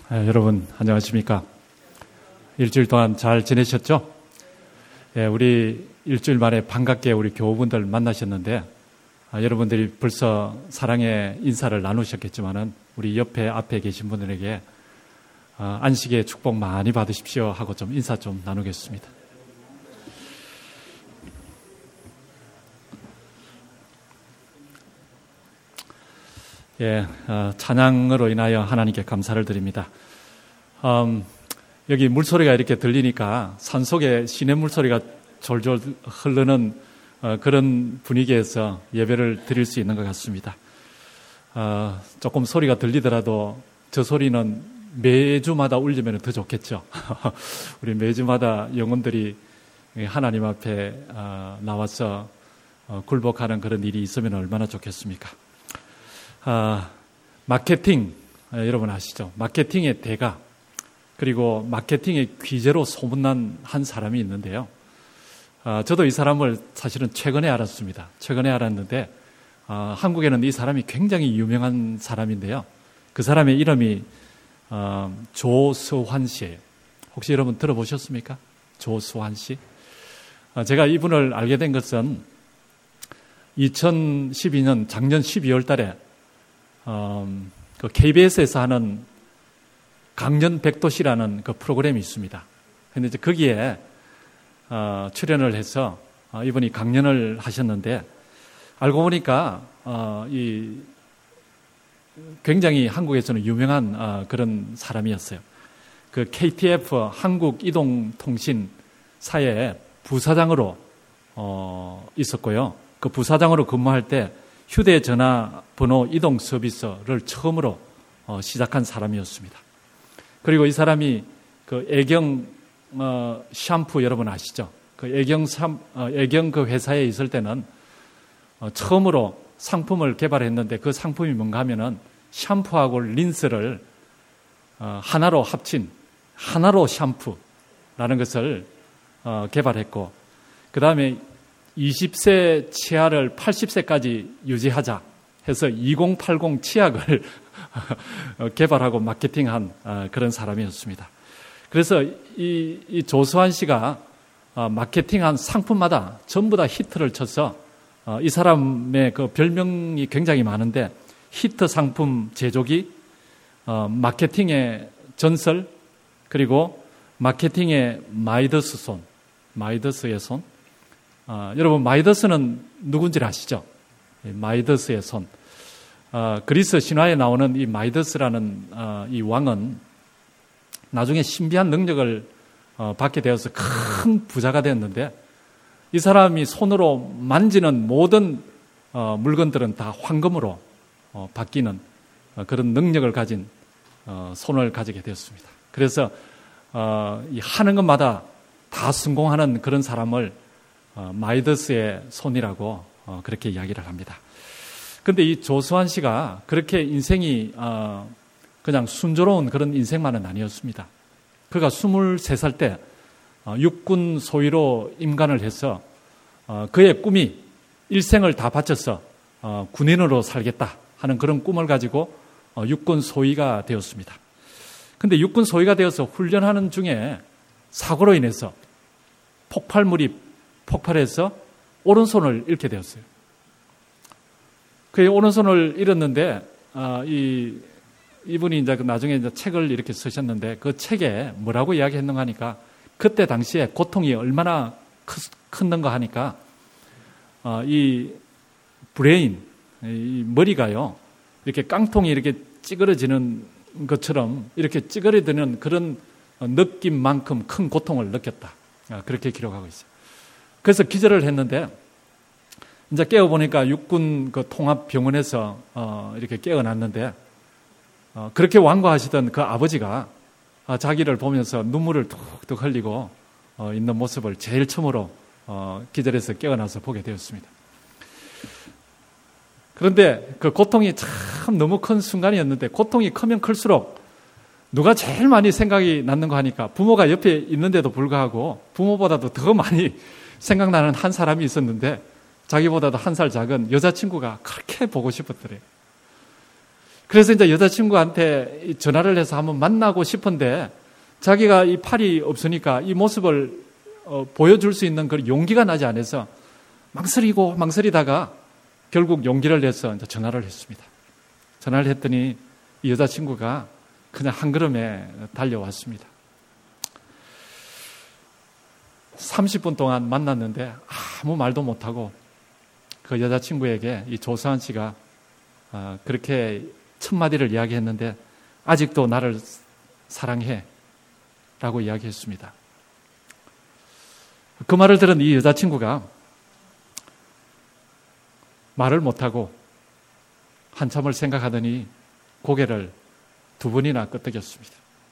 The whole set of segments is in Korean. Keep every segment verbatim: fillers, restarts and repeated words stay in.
네, 여러분 안녕하십니까? 일주일 동안 잘 지내셨죠? 네, 우리 일주일 만에 반갑게 우리 교우분들 만나셨는데 아, 여러분들이 벌써 사랑의 인사를 나누셨겠지만은 우리 옆에 앞에 계신 분들에게 아, 안식의 축복 많이 받으십시오 하고 좀 인사 좀 나누겠습니다. 예, 어, 찬양으로 인하여 하나님께 감사를 드립니다. 음, 여기 물소리가 이렇게 들리니까 산속에 시냇물 소리가 졸졸 흐르는 어, 그런 분위기에서 예배를 드릴 수 있는 것 같습니다. 어, 조금 소리가 들리더라도 저 소리는 매주마다 울리면 더 좋겠죠. 우리 매주마다 영혼들이 하나님 앞에 어, 나와서 어, 굴복하는 그런 일이 있으면 얼마나 좋겠습니까? 아, 마케팅, 아, 여러분 아시죠? 마케팅의 대가, 그리고 마케팅의 귀재로 소문난 한 사람이 있는데요. 아, 저도 이 사람을 사실은 최근에 알았습니다. 최근에 알았는데, 아, 한국에는 이 사람이 굉장히 유명한 사람인데요. 그 사람의 이름이 아, 조수환 씨예요. 혹시 여러분 들어보셨습니까? 조수환 씨? 아, 제가 이분을 알게 된 것은 이천십이 년 작년 십이월 달에 어, 그 케이비에스에서 하는 강연백도시라는 그 프로그램이 있습니다. 근데 이제 거기에 어, 출연을 해서 어, 이분이 강연을 하셨는데 알고 보니까 어, 이 굉장히 한국에서는 유명한 어, 그런 사람이었어요. 그 케이티에프 한국이동통신사의 부사장으로 어, 있었고요. 그 부사장으로 근무할 때 휴대전화 번호 이동 서비스를 처음으로 어, 시작한 사람이었습니다. 그리고 이 사람이 그 애경 어, 샴푸 여러분 아시죠? 그 애경 샴, 어, 애경 그 회사에 있을 때는 어, 처음으로 상품을 개발했는데 그 상품이 뭔가 하면은 샴푸하고 린스를 어, 하나로 합친 하나로 샴푸라는 것을 어, 개발했고 그 다음에 이십 세 치아를 팔십 세까지 유지하자 해서 이공팔공 치약을 개발하고 마케팅한 그런 사람이었습니다. 그래서 이, 이 조수환 씨가 마케팅한 상품마다 전부 다 히트를 쳐서 이 사람의 그 별명이 굉장히 많은데 히트 상품 제조기, 마케팅의 전설, 그리고 마케팅의 마이더스 손, 마이더스의 손, 어, 여러분 마이더스는 누군지 아시죠? 마이더스의 손. 어, 그리스 신화에 나오는 이 마이더스라는 어, 이 왕은 나중에 신비한 능력을 어, 받게 되어서 큰 부자가 되었는데 이 사람이 손으로 만지는 모든 어, 물건들은 다 황금으로 어, 바뀌는 어, 그런 능력을 가진 어, 손을 가지게 되었습니다. 그래서 어, 이 하는 것마다 다 성공하는 그런 사람을 어, 마이더스의 손이라고 어, 그렇게 이야기를 합니다. 그런데 이 조수환 씨가 그렇게 인생이 어, 그냥 순조로운 그런 인생만은 아니었습니다. 그가 스물세 살 때 어, 육군 소위로 임관을 해서 어, 그의 꿈이 일생을 다 바쳐서 어, 군인으로 살겠다 하는 그런 꿈을 가지고 어, 육군 소위가 되었습니다. 그런데 육군 소위가 되어서 훈련하는 중에 사고로 인해서 폭발물이 폭발해서 오른손을 잃게 되었어요. 그 오른손을 잃었는데 아, 이 이분이 이제 나중에 이제 책을 이렇게 쓰셨는데 그 책에 뭐라고 이야기했는가 하니까 그때 당시에 고통이 얼마나 컸는가 하니까 아, 이 브레인, 이 머리가요 이렇게 깡통이 이렇게 찌그러지는 것처럼 이렇게 찌그러지는 그런 느낌만큼 큰 고통을 느꼈다. 아, 그렇게 기록하고 있어요. 그래서 기절을 했는데 이제 깨어보니까 육군 그 통합병원에서 어 이렇게 깨어났는데 어 그렇게 완고하시던 그 아버지가 어 자기를 보면서 눈물을 툭툭 흘리고 어 있는 모습을 제일 처음으로 어 기절해서 깨어나서 보게 되었습니다. 그런데 그 고통이 참 너무 큰 순간이었는데 고통이 크면 클수록 누가 제일 많이 생각이 났는가 하니까 부모가 옆에 있는데도 불구하고 부모보다도 더 많이 생각나는 한 사람이 있었는데 자기보다도 한 살 작은 여자친구가 그렇게 보고 싶었더래요. 그래서 이제 여자친구한테 전화를 해서 한번 만나고 싶은데 자기가 이 팔이 없으니까 이 모습을 어, 보여줄 수 있는 그 용기가 나지 않아서 망설이고 망설이다가 결국 용기를 내서 이제 전화를 했습니다. 전화를 했더니 이 여자친구가 그냥 한 걸음에 달려왔습니다. 삼십 분 동안 만났는데 아무 말도 못하고 그 여자친구에게 이 조서한 씨가 그렇게 첫 마디를 이야기했는데 아직도 나를 사랑해 라고 이야기했습니다. 그 말을 들은 이 여자친구가 말을 못하고 한참을 생각하더니 고개를 두 번이나 끄덕였습니다.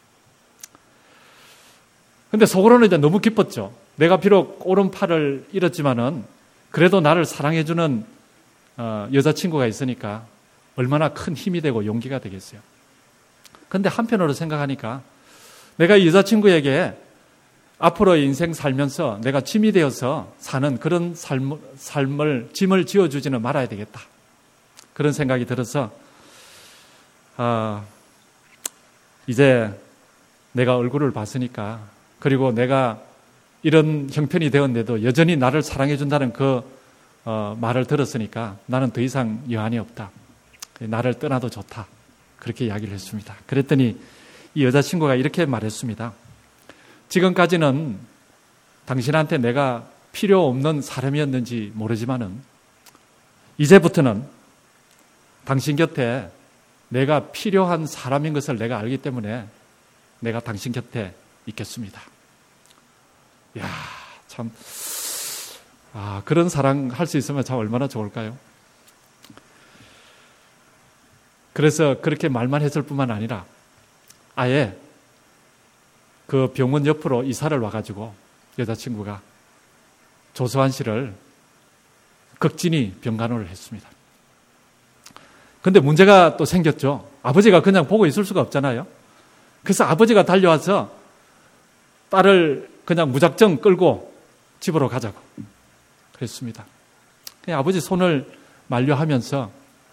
근데 속으로는 이제 너무 기뻤죠. 내가 비록 오른팔을 잃었지만은 그래도 나를 사랑해주는 여자친구가 있으니까 얼마나 큰 힘이 되고 용기가 되겠어요. 근데 한편으로 생각하니까 내가 이 여자친구에게 앞으로의 인생 살면서 내가 짐이 되어서 사는 그런 삶, 삶을 짐을 지어주지는 말아야 되겠다. 그런 생각이 들어서 아, 이제 내가 얼굴을 봤으니까 그리고 내가 이런 형편이 되었는데도 여전히 나를 사랑해 준다는 그 어, 말을 들었으니까 나는 더 이상 여한이 없다. 나를 떠나도 좋다. 그렇게 이야기를 했습니다. 그랬더니 이 여자친구가 이렇게 말했습니다. 지금까지는 당신한테 내가 필요 없는 사람이었는지 모르지만은 이제부터는 당신 곁에 내가 필요한 사람인 것을 내가 알기 때문에 내가 당신 곁에 있겠습니다. 이야, 참, 아, 그런 사랑 할 수 있으면 참 얼마나 좋을까요? 그래서 그렇게 말만 했을 뿐만 아니라 아예 그 병원 옆으로 이사를 와가지고 여자친구가 조서한 씨를 극진히 병간호를 했습니다. 근데 문제가 또 생겼죠. 아버지가 그냥 보고 있을 수가 없잖아요. 그래서 아버지가 달려와서 딸을 그냥 무작정 끌고 집으로 가자고 그랬습니다. 그냥 아버지 손을 만류하면서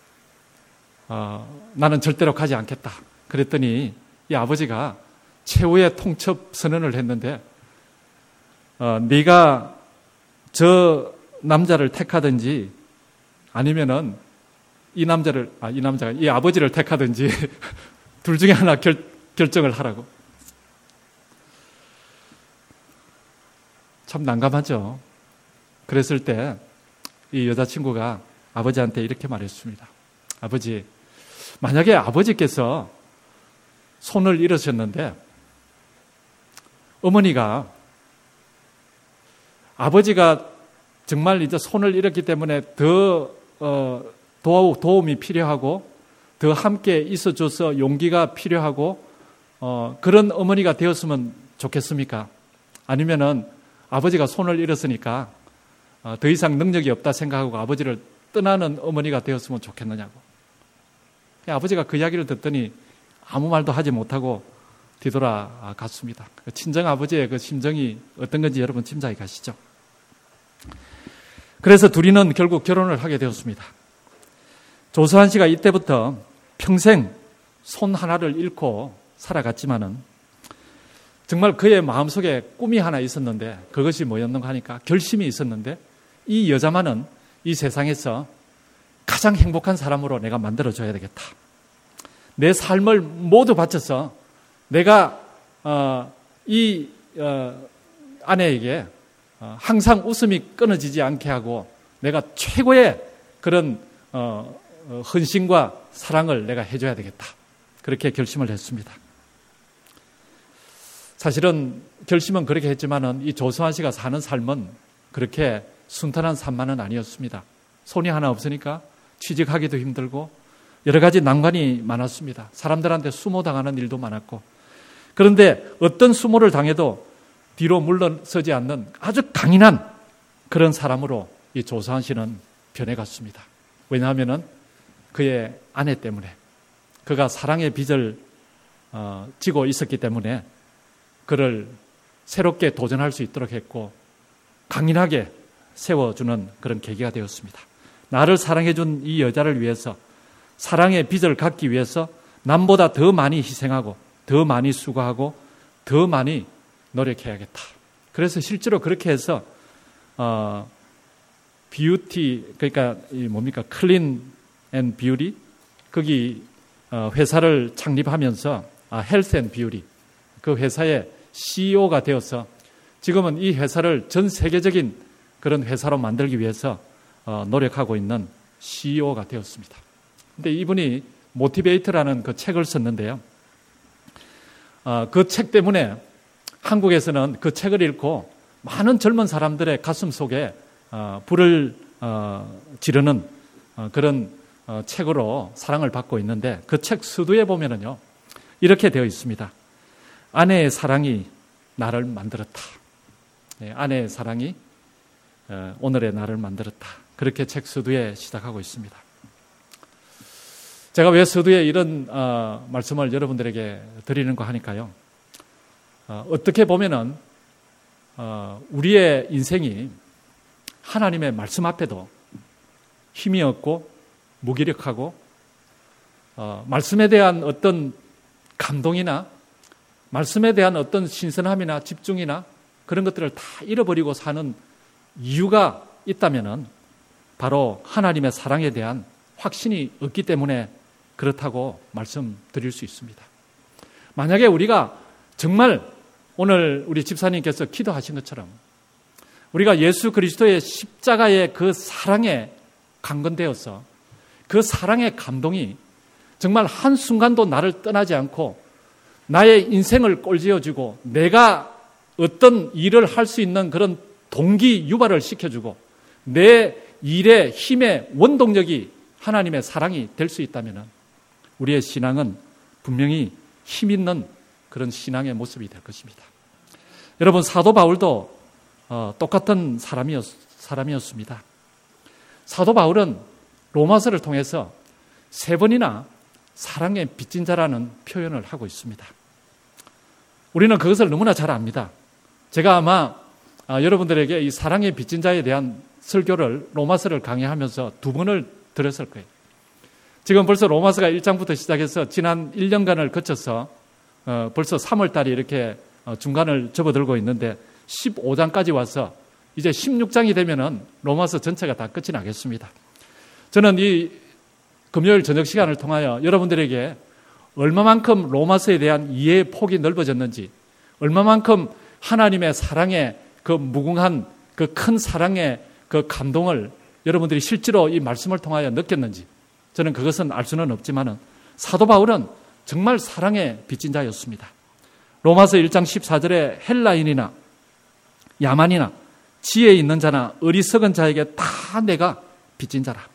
어, 나는 절대로 가지 않겠다. 그랬더니 이 아버지가 최후의 통첩 선언을 했는데 어, 네가 저 남자를 택하든지 아니면은 이 남자를 아, 이 남자가 이 아버지를 택하든지 둘 중에 하나 결, 결정을 하라고. 참 난감하죠. 그랬을 때 이 여자친구가 아버지한테 이렇게 말했습니다. 아버지, 만약에 아버지께서 손을 잃으셨는데 어머니가 아버지가 정말 이제 손을 잃었기 때문에 더 어, 도움이 필요하고 더 함께 있어줘서 용기가 필요하고 어, 그런 어머니가 되었으면 좋겠습니까? 아니면은 아버지가 손을 잃었으니까 어, 더 이상 능력이 없다 생각하고 아버지를 떠나는 어머니가 되었으면 좋겠느냐고. 아버지가 그 이야기를 듣더니 아무 말도 하지 못하고 뒤돌아갔습니다. 친정 아버지의 그 심정이 어떤 건지 여러분 짐작이 가시죠? 그래서 둘이는 결국 결혼을 하게 되었습니다. 조서한 씨가 이때부터 평생 손 하나를 잃고 살아갔지만은 정말 그의 마음속에 꿈이 하나 있었는데 그것이 뭐였는가 하니까 결심이 있었는데 이 여자만은 이 세상에서 가장 행복한 사람으로 내가 만들어줘야 되겠다. 내 삶을 모두 바쳐서 내가 어, 이 어, 아내에게 어, 항상 웃음이 끊어지지 않게 하고 내가 최고의 그런 어, 어, 헌신과 사랑을 내가 해줘야 되겠다. 그렇게 결심을 했습니다. 사실은 결심은 그렇게 했지만은 이 조서한 씨가 사는 삶은 그렇게 순탄한 삶만은 아니었습니다. 손이 하나 없으니까 취직하기도 힘들고 여러 가지 난관이 많았습니다. 사람들한테 수모당하는 일도 많았고 그런데 어떤 수모를 당해도 뒤로 물러서지 않는 아주 강인한 그런 사람으로 이 조서한 씨는 변해갔습니다. 왜냐하면 그의 아내 때문에 그가 사랑의 빚을 어, 지고 있었기 때문에 그를 새롭게 도전할 수 있도록 했고 강인하게 세워주는 그런 계기가 되었습니다. 나를 사랑해준 이 여자를 위해서 사랑의 빚을 갚기 위해서 남보다 더 많이 희생하고 더 많이 수고하고 더 많이 노력해야겠다. 그래서 실제로 그렇게 해서 어, 뷰티, 그러니까 이 뭡니까, 클린 앤 뷰티, 거기 어, 회사를 창립하면서 아, 헬스 앤 뷰티, 그 회사의 씨이오가 되어서 지금은 이 회사를 전 세계적인 그런 회사로 만들기 위해서 어, 노력하고 있는 씨이오가 되었습니다. 근데 이분이 모티베이트라는 그 책을 썼는데요. 어, 그 책 때문에 한국에서는 그 책을 읽고 많은 젊은 사람들의 가슴 속에 어, 불을 어, 지르는 어, 그런 어, 책으로 사랑을 받고 있는데 그 책 서두에 보면은요 이렇게 되어 있습니다. 아내의 사랑이 나를 만들었다. 네, 아내의 사랑이 어, 오늘의 나를 만들었다. 그렇게 책 서두에 시작하고 있습니다. 제가 왜 서두에 이런 어, 말씀을 여러분들에게 드리는 거 하니까요. 어, 어떻게 보면은 어, 우리의 인생이 하나님의 말씀 앞에도 힘이 없고 무기력하고 어, 말씀에 대한 어떤 감동이나 말씀에 대한 어떤 신선함이나 집중이나 그런 것들을 다 잃어버리고 사는 이유가 있다면은 바로 하나님의 사랑에 대한 확신이 없기 때문에 그렇다고 말씀드릴 수 있습니다. 만약에 우리가 정말 오늘 우리 집사님께서 기도하신 것처럼 우리가 예수 그리스도의 십자가의 그 사랑에 강건되어서 그 사랑의 감동이 정말 한순간도 나를 떠나지 않고 나의 인생을 꼴지어주고 내가 어떤 일을 할 수 있는 그런 동기 유발을 시켜주고 내 일의 힘의 원동력이 하나님의 사랑이 될 수 있다면 우리의 신앙은 분명히 힘 있는 그런 신앙의 모습이 될 것입니다. 여러분, 사도 바울도 어, 똑같은 사람이었, 사람이었습니다. 사도 바울은 로마서를 통해서 세 번이나 사랑의 빚진 자라는 표현을 하고 있습니다. 우리는 그것을 너무나 잘 압니다. 제가 아마 아, 여러분들에게 이 사랑의 빚진 자에 대한 설교를 로마서를 강의하면서 두 번을 들었을 거예요. 지금 벌써 로마서가 일 장부터 시작해서 지난 일 년간을 거쳐서 어, 벌써 삼월 달이 이렇게 어, 중간을 접어들고 있는데 십오 장까지 와서 이제 십육 장이 되면은 로마서 전체가 다 끝이 나겠습니다. 저는 이 금요일 저녁 시간을 통하여 여러분들에게 얼마만큼 로마서에 대한 이해의 폭이 넓어졌는지, 얼마만큼 하나님의 사랑의 그 무궁한 그 큰 사랑의 그 감동을 여러분들이 실제로 이 말씀을 통하여 느꼈는지, 저는 그것은 알 수는 없지만은 사도 바울은 정말 사랑의 빚진 자였습니다. 로마서 일 장 십사 절에 헬라인이나 야만이나 지혜 있는 자나 어리석은 자에게 다 내가 빚진 자라.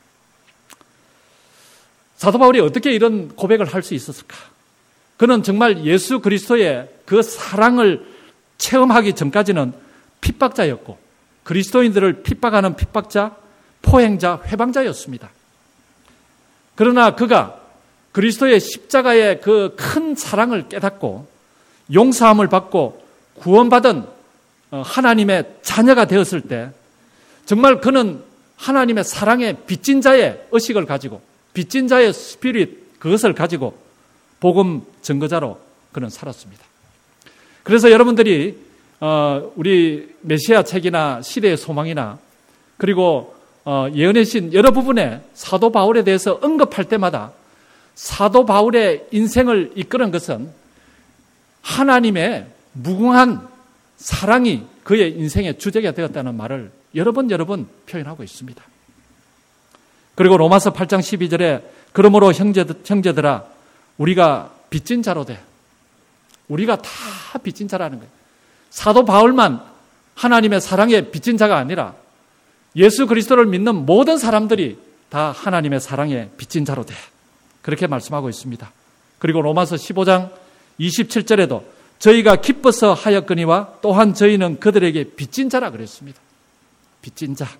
사도 바울이 어떻게 이런 고백을 할 수 있었을까? 그는 정말 예수 그리스도의 그 사랑을 체험하기 전까지는 핍박자였고 그리스도인들을 핍박하는 핍박자, 포행자, 회방자였습니다. 그러나 그가 그리스도의 십자가의 그 큰 사랑을 깨닫고 용서함을 받고 구원받은 하나님의 자녀가 되었을 때 정말 그는 하나님의 사랑의 빚진 자의 의식을 가지고 빚진 자의 스피릿, 그것을 가지고 복음 증거자로 그는 살았습니다. 그래서 여러분들이 우리 메시아 책이나 시대의 소망이나 그리고 예언의 신 여러 부분에 사도 바울에 대해서 언급할 때마다 사도 바울의 인생을 이끄는 것은 하나님의 무궁한 사랑이 그의 인생의 주제가 되었다는 말을 여러 번 여러 번 표현하고 있습니다. 그리고 로마서 팔 장 십이 절에 그러므로 형제들, 형제들아 우리가 빚진 자로 돼. 우리가 다 빚진 자라는 거예요. 사도 바울만 하나님의 사랑의 빚진 자가 아니라 예수 그리스도를 믿는 모든 사람들이 다 하나님의 사랑의 빚진 자로 돼. 그렇게 말씀하고 있습니다. 그리고 로마서 십오 장 이십칠 절에도 저희가 기뻐서 하였거니와 또한 저희는 그들에게 빚진 자라 그랬습니다. 빚진 자.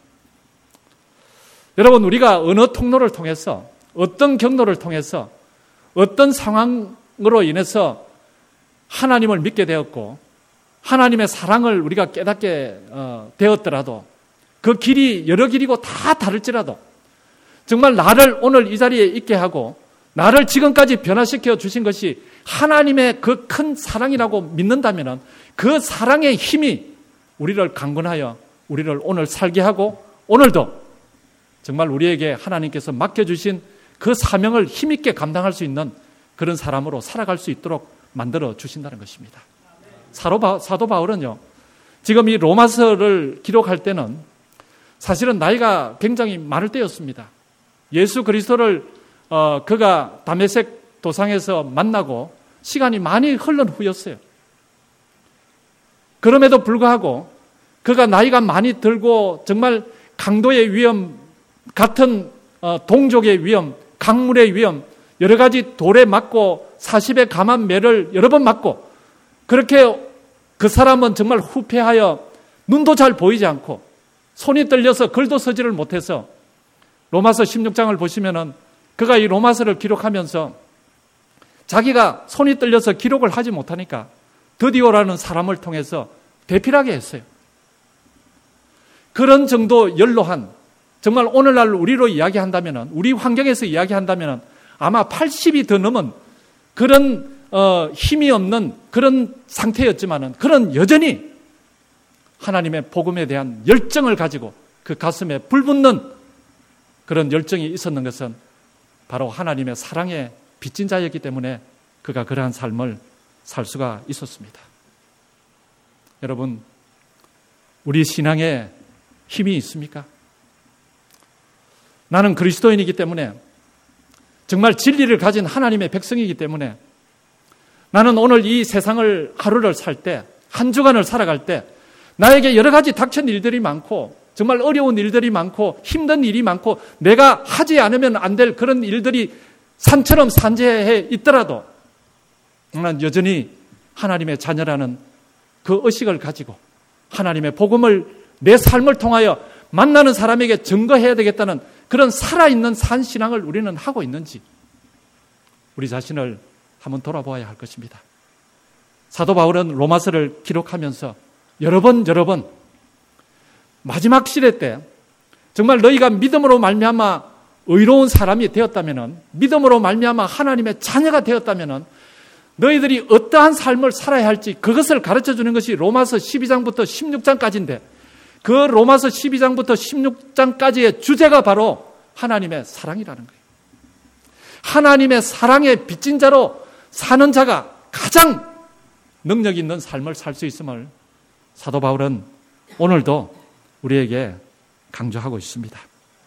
여러분, 우리가 어느 통로를 통해서 어떤 경로를 통해서 어떤 상황으로 인해서 하나님을 믿게 되었고 하나님의 사랑을 우리가 깨닫게 되었더라도 그 길이 여러 길이고 다 다를지라도 정말 나를 오늘 이 자리에 있게 하고 나를 지금까지 변화시켜 주신 것이 하나님의 그 큰 사랑이라고 믿는다면 그 사랑의 힘이 우리를 강건하여 우리를 오늘 살게 하고 오늘도 정말 우리에게 하나님께서 맡겨주신 그 사명을 힘있게 감당할 수 있는 그런 사람으로 살아갈 수 있도록 만들어 주신다는 것입니다. 사도 바울은요, 지금 이 로마서를 기록할 때는 사실은 나이가 굉장히 많을 때였습니다. 예수 그리스도를 어, 그가 다메섹 도상에서 만나고 시간이 많이 흘른 후였어요. 그럼에도 불구하고 그가 나이가 많이 들고 정말 강도의 위험, 같은 어, 동족의 위험, 강물의 위험, 여러 가지 돌에 맞고 사십의 감한 매를 여러 번 맞고 그렇게 그 사람은 정말 후패하여 눈도 잘 보이지 않고 손이 떨려서 글도 서지를 못해서 로마서 십육 장을 보시면은 그가 이 로마서를 기록하면서 자기가 손이 떨려서 기록을 하지 못하니까 드디오라는 사람을 통해서 대필하게 했어요. 그런 정도 연로한, 정말 오늘날 우리로 이야기한다면, 우리 환경에서 이야기한다면 아마 팔십이 더 넘은 그런 어, 힘이 없는 그런 상태였지만은 그런 여전히 하나님의 복음에 대한 열정을 가지고 그 가슴에 불붙는 그런 열정이 있었는 것은 바로 하나님의 사랑에 빚진 자였기 때문에 그가 그러한 삶을 살 수가 있었습니다. 여러분, 우리 신앙에 힘이 있습니까? 나는 그리스도인이기 때문에, 정말 진리를 가진 하나님의 백성이기 때문에, 나는 오늘 이 세상을 하루를 살 때, 한 주간을 살아갈 때 나에게 여러 가지 닥친 일들이 많고 정말 어려운 일들이 많고 힘든 일이 많고 내가 하지 않으면 안 될 그런 일들이 산처럼 산재해 있더라도 나는 여전히 하나님의 자녀라는 그 의식을 가지고 하나님의 복음을 내 삶을 통하여 만나는 사람에게 증거해야 되겠다는 그런 살아있는 산신앙을 우리는 하고 있는지 우리 자신을 한번 돌아보아야 할 것입니다. 사도 바울은 로마서를 기록하면서 여러 번 여러 번 마지막 시대 때 정말 너희가 믿음으로 말미암아 의로운 사람이 되었다면, 믿음으로 말미암아 하나님의 자녀가 되었다면 너희들이 어떠한 삶을 살아야 할지 그것을 가르쳐 주는 것이 로마서 십이 장부터 십육 장까지인데, 그 로마서 십이 장부터 십육 장까지의 주제가 바로 하나님의 사랑이라는 거예요. 하나님의 사랑에 빚진 자로 사는 자가 가장 능력 있는 삶을 살 수 있음을 사도 바울은 오늘도 우리에게 강조하고 있습니다.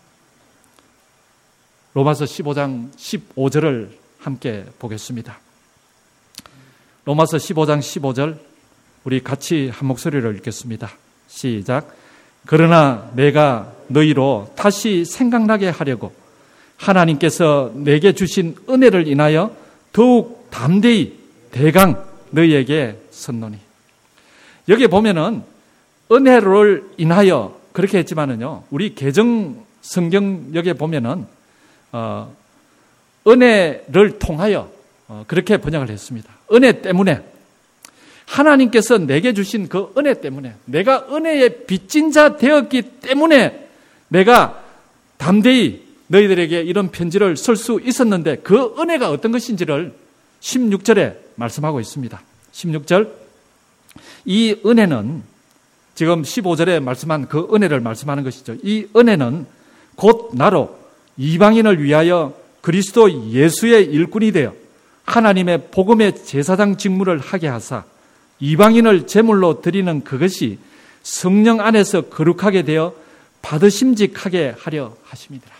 로마서 십오 장 십오 절을 함께 보겠습니다. 로마서 십오 장 십오 절 우리 같이 한 목소리로 읽겠습니다. 시작. 그러나 내가 너희로 다시 생각나게 하려고 하나님께서 내게 주신 은혜를 인하여 더욱 담대히 대강 너희에게 섰노니. 여기 보면은 은혜를 인하여 그렇게 했지만은요, 우리 개정 성경역에 보면은 어, 은혜를 통하여 어, 그렇게 번역을 했습니다. 은혜 때문에, 하나님께서 내게 주신 그 은혜 때문에, 내가 은혜에 빚진 자 되었기 때문에 내가 담대히 너희들에게 이런 편지를 쓸 수 있었는데, 그 은혜가 어떤 것인지를 십육 절에 말씀하고 있습니다. 십육 절, 이 은혜는 지금 십오 절에 말씀한 그 은혜를 말씀하는 것이죠. 이 은혜는 곧 나로 이방인을 위하여 그리스도 예수의 일꾼이 되어 하나님의 복음의 제사장 직무를 하게 하사 이방인을 제물로 드리는 그것이 성령 안에서 거룩하게 되어 받으심직하게 하려 하심이니라.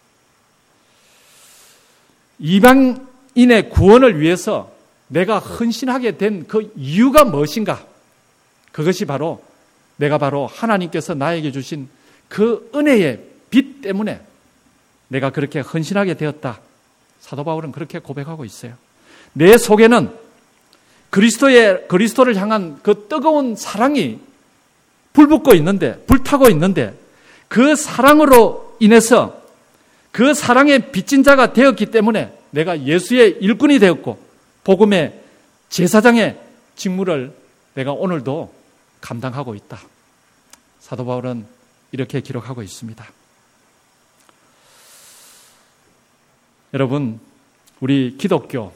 이방인의 구원을 위해서 내가 헌신하게 된 그 이유가 무엇인가? 그것이 바로 내가 바로 하나님께서 나에게 주신 그 은혜의 빛 때문에 내가 그렇게 헌신하게 되었다. 사도 바울은 그렇게 고백하고 있어요. 내 속에는 그리스도의, 그리스도를 향한 그 뜨거운 사랑이 불붙고 있는데, 불타고 있는데, 그 사랑으로 인해서 그 사랑에 빚진 자가 되었기 때문에 내가 예수의 일꾼이 되었고 복음의 제사장의 직무를 내가 오늘도 감당하고 있다. 사도 바울은 이렇게 기록하고 있습니다. 여러분, 우리 기독교,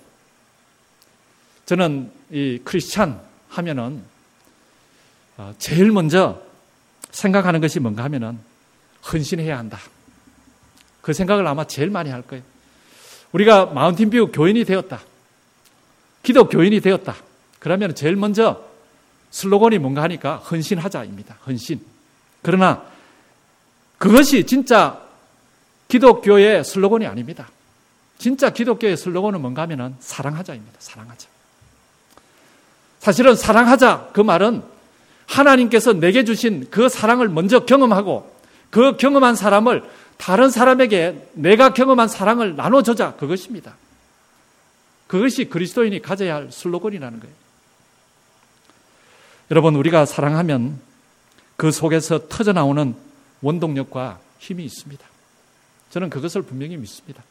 저는 이 크리스찬 하면은 제일 먼저 생각하는 것이 뭔가 하면은 헌신해야 한다. 그 생각을 아마 제일 많이 할 거예요. 우리가 마운틴뷰 교인이 되었다. 기독교인이 되었다. 그러면 제일 먼저 슬로건이 뭔가 하니까 헌신하자입니다. 헌신. 그러나 그것이 진짜 기독교의 슬로건이 아닙니다. 진짜 기독교의 슬로건은 뭔가 하면은 사랑하자입니다. 사랑하자. 사실은 사랑하자 그 말은 하나님께서 내게 주신 그 사랑을 먼저 경험하고 그 경험한 사람을 다른 사람에게 내가 경험한 사랑을 나눠주자, 그것입니다. 그것이 그리스도인이 가져야 할 슬로건이라는 거예요. 여러분, 우리가 사랑하면 그 속에서 터져나오는 원동력과 힘이 있습니다. 저는 그것을 분명히 믿습니다.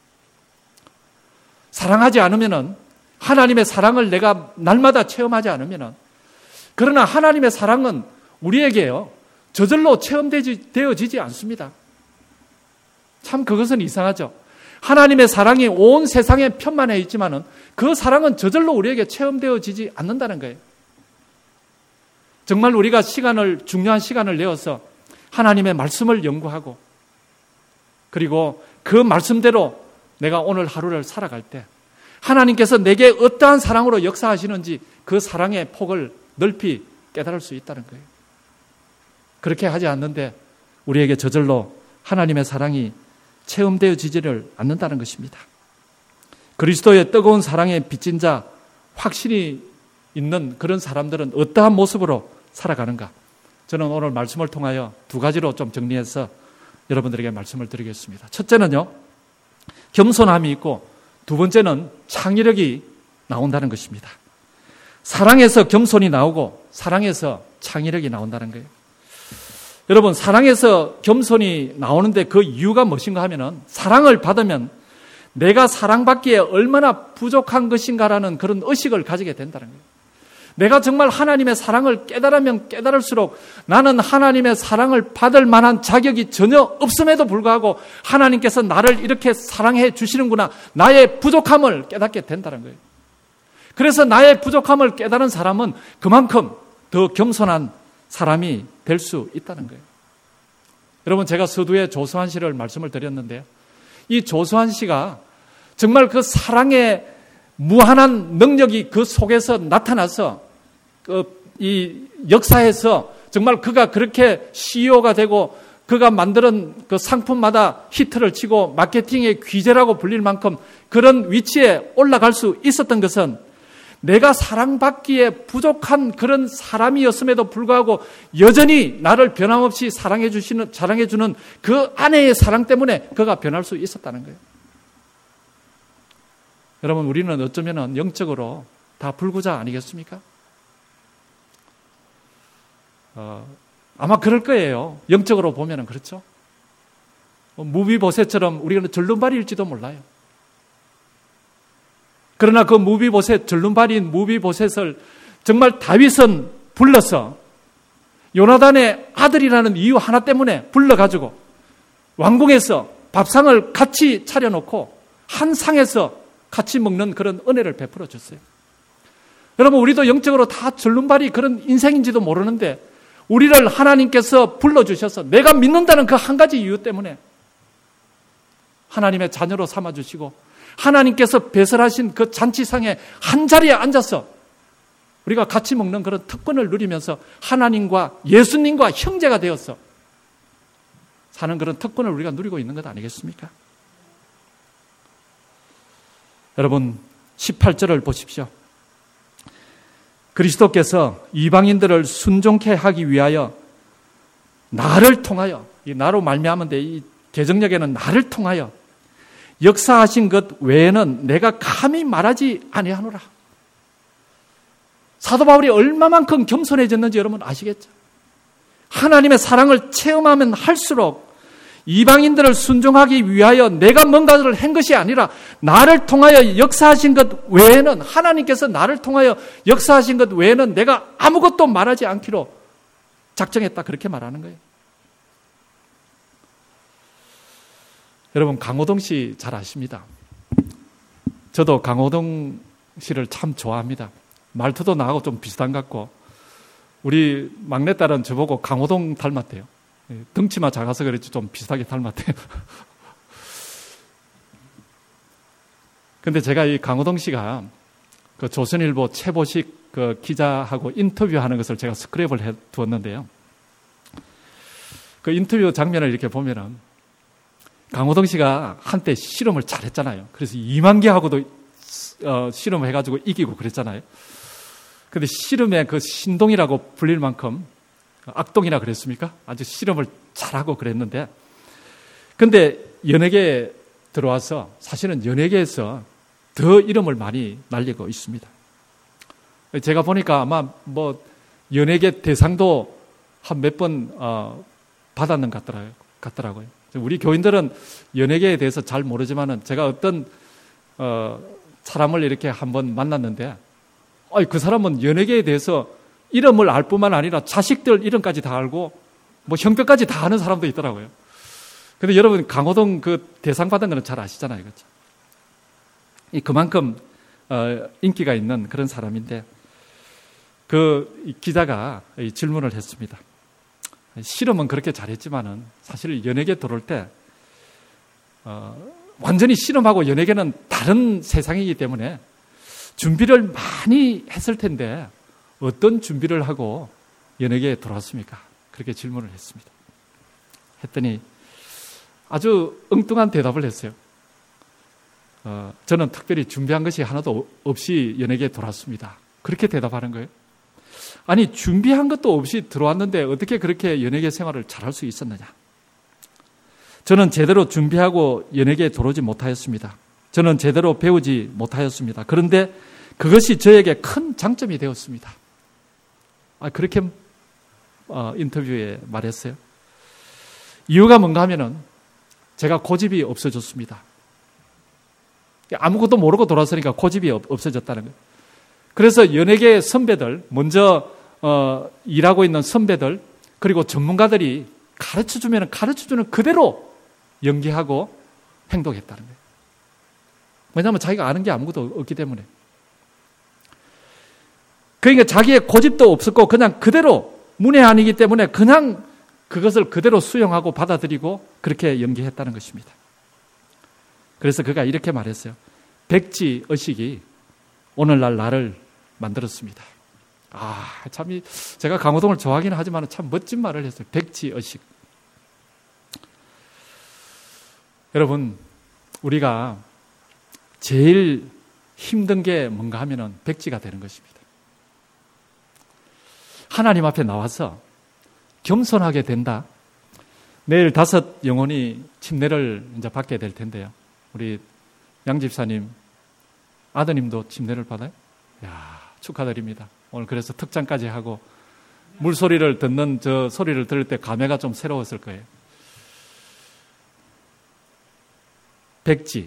사랑하지 않으면은, 하나님의 사랑을 내가 날마다 체험하지 않으면은, 그러나 하나님의 사랑은 우리에게요 저절로 체험되어지지 않습니다. 참 그것은 이상하죠. 하나님의 사랑이 온 세상에 편만해 있지만은 그 사랑은 저절로 우리에게 체험되어지지 않는다는 거예요. 정말 우리가 시간을, 중요한 시간을 내어서 하나님의 말씀을 연구하고, 그리고 그 말씀대로 내가 오늘 하루를 살아갈 때 하나님께서 내게 어떠한 사랑으로 역사하시는지 그 사랑의 폭을 넓이 깨달을 수 있다는 거예요. 그렇게 하지 않는데 우리에게 저절로 하나님의 사랑이 체험되어지지를 않는다는 것입니다. 그리스도의 뜨거운 사랑에 빚진 자, 확신이 있는 그런 사람들은 어떠한 모습으로 살아가는가? 저는 오늘 말씀을 통하여 두 가지로 좀 정리해서 여러분들에게 말씀을 드리겠습니다. 첫째는요, 겸손함이 있고, 두 번째는 창의력이 나온다는 것입니다. 사랑에서 겸손이 나오고 사랑에서 창의력이 나온다는 거예요. 여러분, 사랑에서 겸손이 나오는데 그 이유가 무엇인가 하면은, 사랑을 받으면 내가 사랑받기에 얼마나 부족한 것인가라는 그런 의식을 가지게 된다는 거예요. 내가 정말 하나님의 사랑을 깨달으면 깨달을수록 나는 하나님의 사랑을 받을 만한 자격이 전혀 없음에도 불구하고 하나님께서 나를 이렇게 사랑해 주시는구나, 나의 부족함을 깨닫게 된다는 거예요. 그래서 나의 부족함을 깨달은 사람은 그만큼 더 겸손한 사람이 될 수 있다는 거예요. 여러분, 제가 서두에 조수환 씨를 말씀을 드렸는데요, 이 조수환 씨가 정말 그 사랑의 무한한 능력이 그 속에서 나타나서 그 이 역사에서 정말 그가 그렇게 씨이오가 되고 그가 만드는 그 상품마다 히트를 치고 마케팅의 귀재라고 불릴 만큼 그런 위치에 올라갈 수 있었던 것은 내가 사랑받기에 부족한 그런 사람이었음에도 불구하고 여전히 나를 변함없이 사랑해 주시는, 사랑해 주는 그 아내의 사랑 때문에 그가 변할 수 있었다는 거예요. 여러분, 우리는 어쩌면 영적으로 다 불구자 아니겠습니까? 어, 아마 그럴 거예요. 영적으로 보면은 그렇죠. 무비보셋처럼 우리가 절름발이일지도 몰라요. 그러나 그 무비보셋, 절름발이인 무비보셋을 정말 다윗은 불러서 요나단의 아들이라는 이유 하나 때문에 불러가지고 왕궁에서 밥상을 같이 차려놓고 한 상에서 같이 먹는 그런 은혜를 베풀어 줬어요. 여러분, 우리도 영적으로 다 절름발이 그런 인생인지도 모르는데 우리를 하나님께서 불러주셔서 내가 믿는다는 그 한 가지 이유 때문에 하나님의 자녀로 삼아주시고 하나님께서 배설하신 그 잔치상에 한 자리에 앉아서 우리가 같이 먹는 그런 특권을 누리면서 하나님과 예수님과 형제가 되어서 사는 그런 특권을 우리가 누리고 있는 것 아니겠습니까? 여러분, 십팔 절을 보십시오. 그리스도께서 이방인들을 순종케 하기 위하여 나를 통하여, 이 나로 말미암은데 이 개정역에는 나를 통하여 역사하신 것 외에는 내가 감히 말하지 아니하노라. 사도 바울이 얼마만큼 겸손해졌는지 여러분 아시겠죠? 하나님의 사랑을 체험하면 할수록 이방인들을 순종하기 위하여 내가 뭔가를 한 것이 아니라 나를 통하여 역사하신 것 외에는, 하나님께서 나를 통하여 역사하신 것 외에는 내가 아무것도 말하지 않기로 작정했다, 그렇게 말하는 거예요. 여러분, 강호동 씨 잘 아십니다. 저도 강호동 씨를 참 좋아합니다. 말투도 나하고 좀 비슷한 것 같고, 우리 막내딸은 저보고 강호동 닮았대요. 덩치만 작아서 그랬지 좀 비슷하게 닮았대요. 근데 제가 이 강호동 씨가 그 조선일보 최보식 그 기자하고 인터뷰하는 것을 제가 스크랩을 해 두었는데요. 그 인터뷰 장면을 이렇게 보면은 강호동 씨가 한때 실험을 잘했잖아요. 그래서 이만기하고도 어, 실험을 해가지고 이기고 그랬잖아요. 근데 실험의 그 신동이라고 불릴 만큼 악동이라 그랬습니까? 아주 실험을 잘하고 그랬는데, 근데 연예계에 들어와서 사실은 연예계에서 더 이름을 많이 날리고 있습니다. 제가 보니까 아마 뭐 연예계 대상도 한 몇 번 어, 받았는 것 같더라고요. 우리 교인들은 연예계에 대해서 잘 모르지만은 제가 어떤 어, 사람을 이렇게 한번 만났는데, 아니, 그 사람은 연예계에 대해서 이름을 알 뿐만 아니라 자식들 이름까지 다 알고 뭐 형편까지 다 아는 사람도 있더라고요. 근데 여러분, 강호동 그 대상 받은 거는 잘 아시잖아요. 그렇죠? 이 그만큼 어, 인기가 있는 그런 사람인데, 그 기자가 이 질문을 했습니다. 실험은 그렇게 잘했지만은 사실 연예계 들어올 때 어, 완전히 실험하고 연예계는 다른 세상이기 때문에 준비를 많이 했을 텐데 어떤 준비를 하고 연예계에 들어왔습니까? 그렇게 질문을 했습니다. 했더니 아주 엉뚱한 대답을 했어요. 어, 저는 특별히 준비한 것이 하나도 없이 연예계에 들어왔습니다. 그렇게 대답하는 거예요. 아니, 준비한 것도 없이 들어왔는데 어떻게 그렇게 연예계 생활을 잘할 수 있었느냐? 저는 제대로 준비하고 연예계에 들어오지 못하였습니다. 저는 제대로 배우지 못하였습니다. 그런데 그것이 저에게 큰 장점이 되었습니다. 아, 그렇게 어, 인터뷰에 말했어요. 이유가 뭔가 하면은 제가 고집이 없어졌습니다. 아무것도 모르고 돌아서니까 고집이 없어졌다는 거예요. 그래서 연예계 선배들, 먼저 어, 일하고 있는 선배들, 그리고 전문가들이 가르쳐주면 가르쳐주는 그대로 연기하고 행동했다는 거예요. 왜냐하면 자기가 아는 게 아무것도 없기 때문에. 그러니까 자기의 고집도 없었고 그냥 그대로 문외한이기 때문에 그냥 그것을 그대로 수용하고 받아들이고 그렇게 연기했다는 것입니다. 그래서 그가 이렇게 말했어요. 백지의식이 오늘날 나를 만들었습니다. 아, 참, 이, 제가 강호동을 좋아하기는 하지만 참 멋진 말을 했어요. 백지의식. 여러분, 우리가 제일 힘든 게 뭔가 하면은 백지가 되는 것입니다. 하나님 앞에 나와서 겸손하게 된다. 내일 다섯 영혼이 침례를 이제 받게 될 텐데요. 우리 양 집사님, 아드님도 침례를 받아요? 야, 축하드립니다. 오늘 그래서 특장까지 하고 물소리를 듣는 저 소리를 들을 때 감회가 좀 새로웠을 거예요. 백지.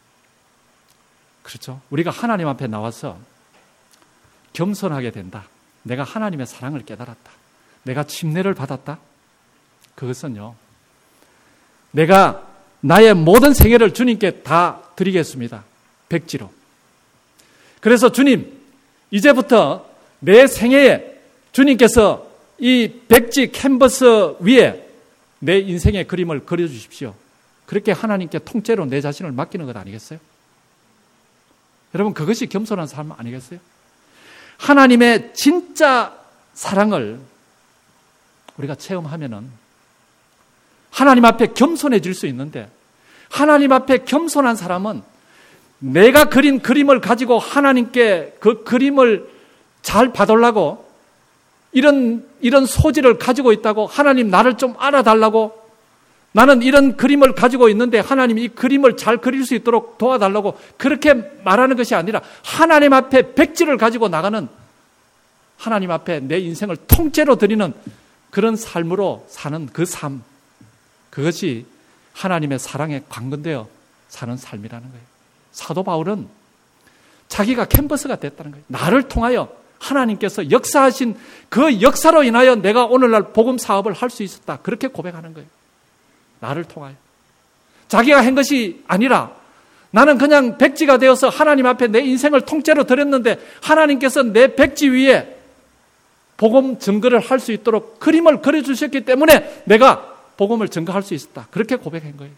그렇죠? 우리가 하나님 앞에 나와서 겸손하게 된다. 내가 하나님의 사랑을 깨달았다. 내가 침례를 받았다. 그것은요, 내가 나의 모든 생애를 주님께 다 드리겠습니다. 백지로. 그래서 주님, 이제부터 내 생애에 주님께서 이 백지 캔버스 위에 내 인생의 그림을 그려주십시오. 그렇게 하나님께 통째로 내 자신을 맡기는 것 아니겠어요? 여러분, 그것이 겸손한 삶 아니겠어요? 하나님의 진짜 사랑을 우리가 체험하면은 하나님 앞에 겸손해질 수 있는데, 하나님 앞에 겸손한 사람은 내가 그린 그림을 가지고 하나님께 그 그림을 잘 봐달라고, 이런, 이런 소질을 가지고 있다고, 하나님 나를 좀 알아달라고, 나는 이런 그림을 가지고 있는데 하나님 이 그림을 잘 그릴 수 있도록 도와달라고 그렇게 말하는 것이 아니라 하나님 앞에 백지를 가지고 나가는, 하나님 앞에 내 인생을 통째로 드리는 그런 삶으로 사는 그 삶, 그것이 하나님의 사랑에 관건되어 사는 삶이라는 거예요. 사도 바울은 자기가 캔버스가 됐다는 거예요. 나를 통하여 하나님께서 역사하신 그 역사로 인하여 내가 오늘날 복음 사업을 할 수 있었다. 그렇게 고백하는 거예요. 나를 통하여. 자기가 한 것이 아니라 나는 그냥 백지가 되어서 하나님 앞에 내 인생을 통째로 드렸는데 하나님께서 내 백지 위에 복음 증거를 할 수 있도록 그림을 그려주셨기 때문에 내가 복음을 증거할 수 있었다. 그렇게 고백한 거예요.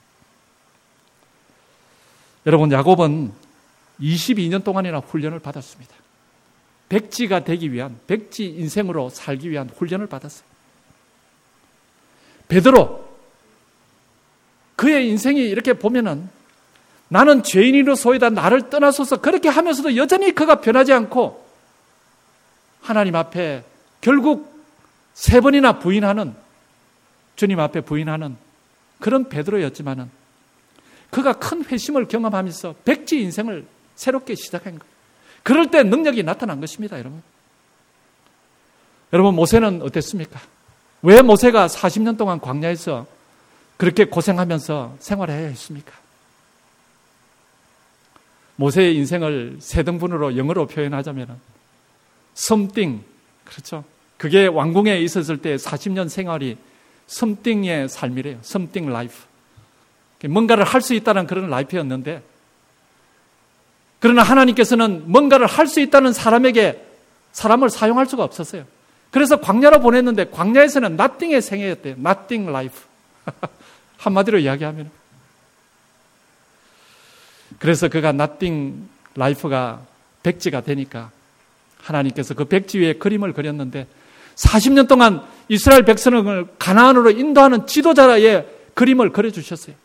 여러분, 야곱은 이십이 년 동안이나 훈련을 받았습니다. 백지가 되기 위한, 백지 인생으로 살기 위한 훈련을 받았어요. 베드로, 그의 인생이 이렇게 보면은 나는 죄인으로소이다, 나를 떠나소서, 그렇게 하면서도 여전히 그가 변하지 않고 하나님 앞에 결국 세 번이나 부인하는, 주님 앞에 부인하는 그런 베드로였지만은 그가 큰 회심을 경험하면서 백지 인생을 새롭게 시작한 거예요. 그럴 때 능력이 나타난 것입니다, 여러분. 여러분, 모세는 어땠습니까? 왜 모세가 사십 년 동안 광야에서 그렇게 고생하면서 생활해야 했습니까? 모세의 인생을 세 등분으로 영어로 표현하자면 something, 그렇죠? 그게 왕궁에 있었을 때 사십 년 생활이 something의 삶이래요. something life. 뭔가를 할 수 있다는 그런 라이프였는데, 그러나 하나님께서는 뭔가를 할 수 있다는 사람에게 사람을 사용할 수가 없었어요. 그래서 광야로 보냈는데 광야에서는 nothing의 생애였대요. nothing life. 한마디로 이야기하면. 그래서 그가 nothing life가 백지가 되니까 하나님께서 그 백지 위에 그림을 그렸는데 사십 년 동안 이스라엘 백성을 가나안으로 인도하는 지도자의 그림을 그려주셨어요.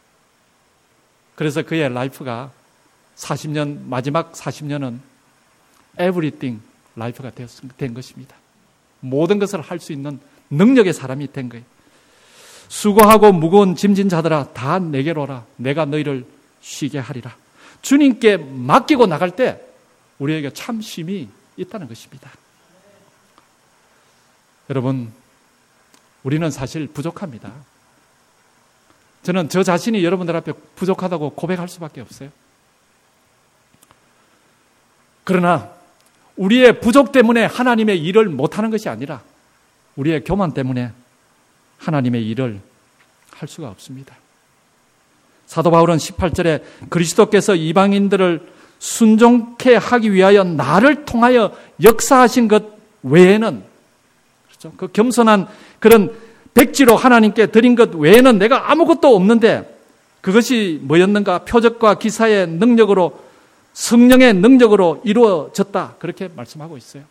그래서 그의 라이프가 사십 년, 마지막 사십 년은 everything life가 된 것입니다. 모든 것을 할 수 있는 능력의 사람이 된 거예요. 수고하고 무거운 짐진 자들아 다 내게로 오라. 내가 너희를 쉬게 하리라. 주님께 맡기고 나갈 때 우리에게 참 쉼이 있다는 것입니다. 여러분, 우리는 사실 부족합니다. 저는 저 자신이 여러분들 앞에 부족하다고 고백할 수밖에 없어요. 그러나 우리의 부족 때문에 하나님의 일을 못하는 것이 아니라 우리의 교만 때문에 하나님의 일을 할 수가 없습니다. 사도 바울은 십팔 절에 그리스도께서 이방인들을 순종케 하기 위하여 나를 통하여 역사하신 것 외에는, 그렇죠? 그 겸손한 그런 백지로 하나님께 드린 것 외에는 내가 아무것도 없는데 그것이 뭐였는가? 표적과 기사의 능력으로, 성령의 능력으로 이루어졌다. 그렇게 말씀하고 있어요.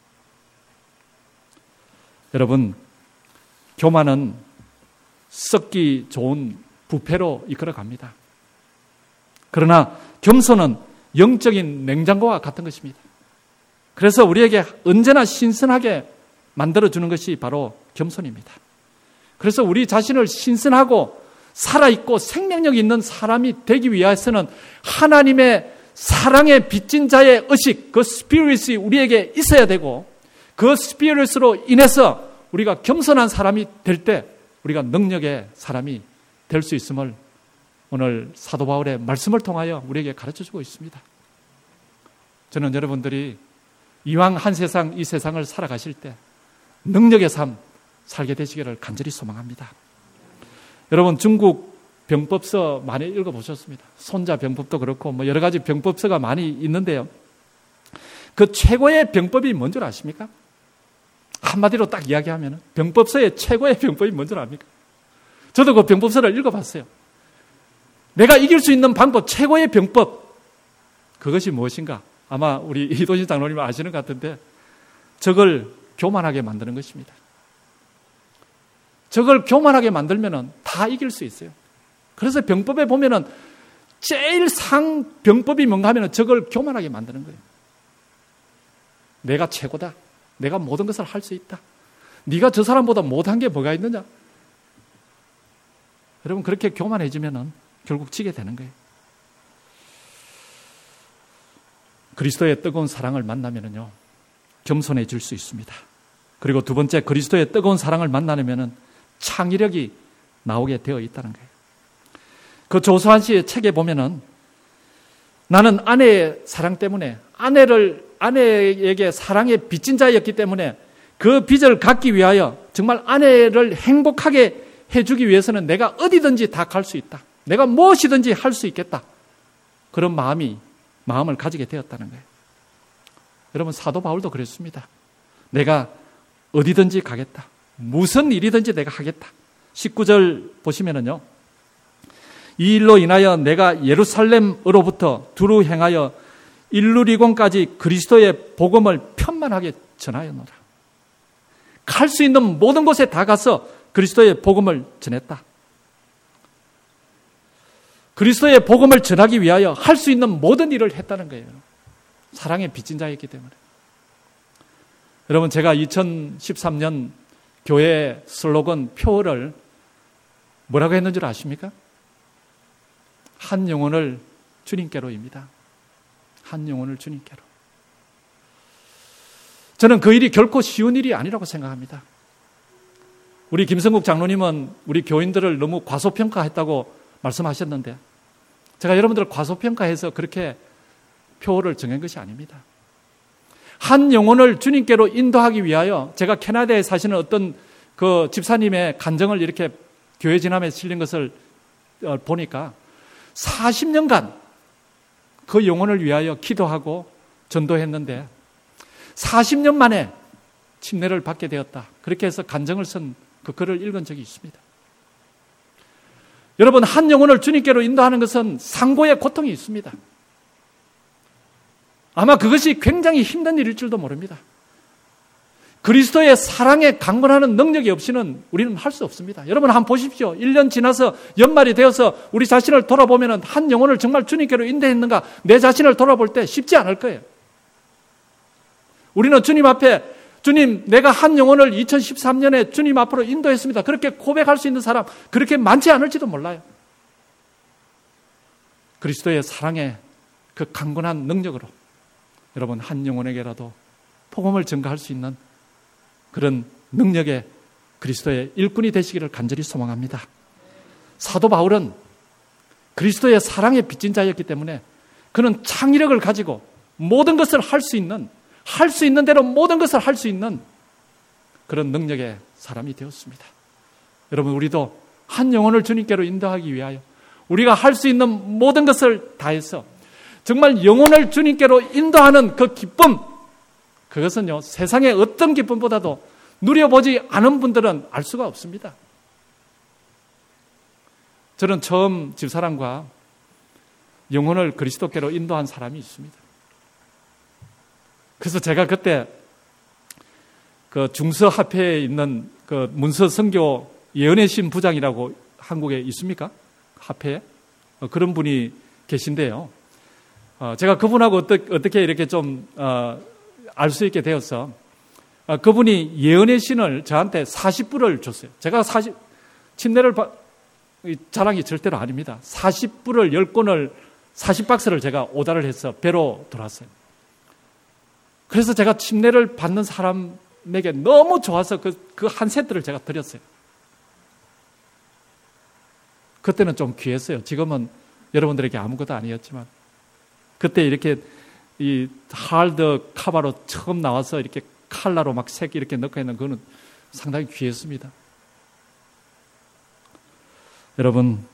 여러분, 교만은 썩기 좋은 부패로 이끌어갑니다. 그러나 겸손은 영적인 냉장고와 같은 것입니다. 그래서 우리에게 언제나 신선하게 만들어주는 것이 바로 겸손입니다. 그래서 우리 자신을 신선하고 살아있고 생명력 있는 사람이 되기 위해서는 하나님의 사랑의 빚진 자의 의식, 그 스피릿이 우리에게 있어야 되고 그 스피릿으로 인해서 우리가 겸손한 사람이 될 때 우리가 능력의 사람이 될 수 있음을 오늘 사도 바울의 말씀을 통하여 우리에게 가르쳐주고 있습니다. 저는 여러분들이 이왕 한 세상, 이 세상을 살아가실 때 능력의 삶 살게 되시기를 간절히 소망합니다. 여러분, 중국 병법서 많이 읽어보셨습니다. 손자 병법도 그렇고 뭐 여러 가지 병법서가 많이 있는데요. 그 최고의 병법이 뭔 줄 아십니까? 한마디로 딱 이야기하면 병법서의 최고의 병법이 뭔 줄 압니까? 저도 그 병법서를 읽어봤어요. 내가 이길 수 있는 방법, 최고의 병법, 그것이 무엇인가? 아마 우리 이도신 장로님 아시는 것 같은데 적을 교만하게 만드는 것입니다. 적을 교만하게 만들면 다 이길 수 있어요. 그래서 병법에 보면은 제일 상 병법이 뭔가 하면 적을 교만하게 만드는 거예요. 내가 최고다. 내가 모든 것을 할 수 있다. 네가 저 사람보다 못한 게 뭐가 있느냐? 여러분, 그렇게 교만해지면 결국 지게 되는 거예요. 그리스도의 뜨거운 사랑을 만나면요 겸손해질 수 있습니다. 그리고 두 번째, 그리스도의 뜨거운 사랑을 만나려면 창의력이 나오게 되어 있다는 거예요. 그 조수환 씨의 책에 보면은 나는 아내의 사랑 때문에 아내를 아내에게 사랑의 빚진 자였기 때문에 그 빚을 갚기 위하여 정말 아내를 행복하게 해주기 위해서는 내가 어디든지 다 갈 수 있다. 내가 무엇이든지 할 수 있겠다. 그런 마음이 마음을 가지게 되었다는 거예요. 여러분, 사도 바울도 그랬습니다. 내가 어디든지 가겠다. 무슨 일이든지 내가 하겠다. 십구 절 보시면은요. 이 일로 인하여 내가 예루살렘으로부터 두루 행하여 일루리곤까지 그리스도의 복음을 편만하게 전하였노라. 갈 수 있는 모든 곳에 다 가서 그리스도의 복음을 전했다. 그리스도의 복음을 전하기 위하여 할 수 있는 모든 일을 했다는 거예요. 사랑의 빚진 자였기 때문에. 여러분, 제가 이천십삼 년 교회 슬로건 표어를 뭐라고 했는 줄 아십니까? 한 영혼을 주님께로입니다. 한 영혼을 주님께로. 저는 그 일이 결코 쉬운 일이 아니라고 생각합니다. 우리 김성국 장로님은 우리 교인들을 너무 과소평가했다고 말씀하셨는데, 제가 여러분들을 과소평가해서 그렇게 표어를 정한 것이 아닙니다. 한 영혼을 주님께로 인도하기 위하여, 제가 캐나다에 사시는 어떤 그 집사님의 간증을 이렇게 교회 지남에 실린 것을 보니까 사십 년간 그 영혼을 위하여 기도하고 전도했는데 사십 년 만에 침례를 받게 되었다. 그렇게 해서 간증을 쓴 그 글을 읽은 적이 있습니다. 여러분, 한 영혼을 주님께로 인도하는 것은 상고의 고통이 있습니다. 아마 그것이 굉장히 힘든 일일 줄도 모릅니다. 그리스도의 사랑에 강건하는 능력이 없이는 우리는 할 수 없습니다. 여러분, 한번 보십시오. 일 년 지나서 연말이 되어서 우리 자신을 돌아보면 한 영혼을 정말 주님께로 인도했는가, 내 자신을 돌아볼 때 쉽지 않을 거예요. 우리는 주님 앞에, 주님, 내가 한 영혼을 이천십삼 년에 주님 앞으로 인도했습니다. 그렇게 고백할 수 있는 사람 그렇게 많지 않을지도 몰라요. 그리스도의 사랑의 그 강건한 능력으로 여러분, 한 영혼에게라도 복음을 전가할 수 있는 그런 능력의 그리스도의 일꾼이 되시기를 간절히 소망합니다. 사도 바울은 그리스도의 사랑에 빚진 자였기 때문에 그는 창의력을 가지고 모든 것을 할 수 있는, 할 수 있는 대로 모든 것을 할 수 있는 그런 능력의 사람이 되었습니다. 여러분, 우리도 한 영혼을 주님께로 인도하기 위하여 우리가 할 수 있는 모든 것을 다해서 정말 영혼을 주님께로 인도하는 그 기쁨, 그것은요, 세상의 어떤 기쁨보다도 누려보지 않은 분들은 알 수가 없습니다. 저는 처음 집사람과 영혼을 그리스도께로 인도한 사람이 있습니다. 그래서 제가 그때 그 중서합회에 있는 그 문서 선교 예언의 신 부장이라고 한국에 있습니까? 합회에? 어, 그런 분이 계신데요. 어, 제가 그분하고 어떻게, 어떻게 이렇게 좀, 어, 알 수 있게 되어서, 어, 그분이 예언의 신을 저한테 사십 불을 줬어요. 제가 사십, 침례를 받, 자랑이 절대로 아닙니다. 사십 불을 열 권을, 사십 박스를 제가 오다를 해서 배로 들어왔어요. 그래서 제가 침례를 받는 사람에게 너무 좋아서 그, 그 한 세트를 제가 드렸어요. 그때는 좀 귀했어요. 지금은 여러분들에게 아무것도 아니었지만, 그때 이렇게 이 하드 카바로 처음 나와서 이렇게 칼라로 막 색 이렇게 넣고 있는 그거는 상당히 귀했습니다. 여러분,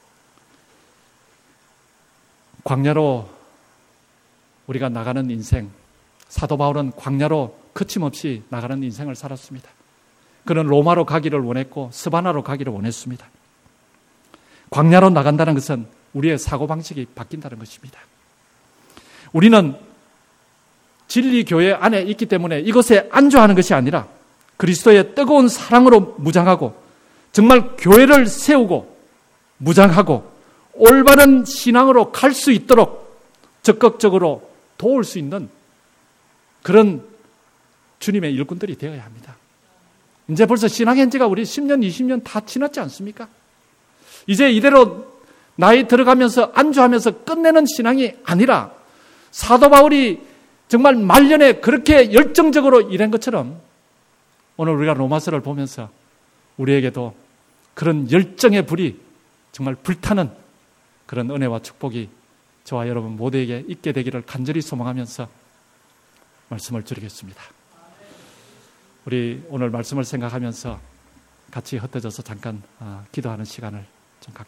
광야로 우리가 나가는 인생, 사도 바울은 광야로 거침없이 나가는 인생을 살았습니다. 그는 로마로 가기를 원했고 스바나로 가기를 원했습니다. 광야로 나간다는 것은 우리의 사고방식이 바뀐다는 것입니다. 우리는 진리교회 안에 있기 때문에 이것에 안주하는 것이 아니라 그리스도의 뜨거운 사랑으로 무장하고 정말 교회를 세우고 무장하고 올바른 신앙으로 갈 수 있도록 적극적으로 도울 수 있는 그런 주님의 일꾼들이 되어야 합니다. 이제 벌써 신앙현지가 우리 십 년, 이십 년 다 지났지 않습니까? 이제 이대로 나이 들어가면서 안주하면서 끝내는 신앙이 아니라 사도 바울이 정말 말년에 그렇게 열정적으로 일한 것처럼 오늘 우리가 로마서를 보면서 우리에게도 그런 열정의 불이 정말 불타는 그런 은혜와 축복이 저와 여러분 모두에게 있게 되기를 간절히 소망하면서 말씀을 드리겠습니다. 우리 오늘 말씀을 생각하면서 같이 흩어져서 잠깐 기도하는 시간을 좀 갖겠습니다.